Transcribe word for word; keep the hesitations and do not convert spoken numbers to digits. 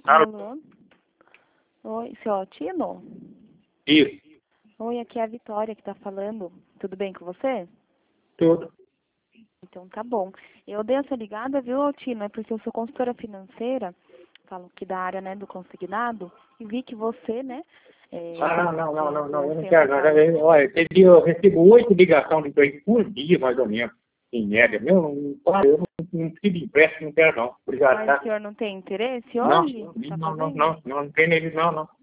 Alô? Alô? Oi, seu Altino? Isso, Oi, aqui é a Vitória que tá falando. Tudo bem com você? tudo. Então tá bom. Eu dei essa ligada, viu, Altino? É porque eu sou consultora financeira, falo que da área, né, do consignado, e vi que você, né, é, Ah, não, não, não, não, eu não tem quero. essa Não. parte. Eu- Olha, teve- eu recebo oito ligações de emprego por dia, mais ou menos, em média. Meu, não, claro, eu não, não preciso de empréstimo, não quero, não. Obrigado, Mas o tá? senhor não tem interesse Não, hoje? Tá não, não, fazendo? não, não, não tem nele, não, não.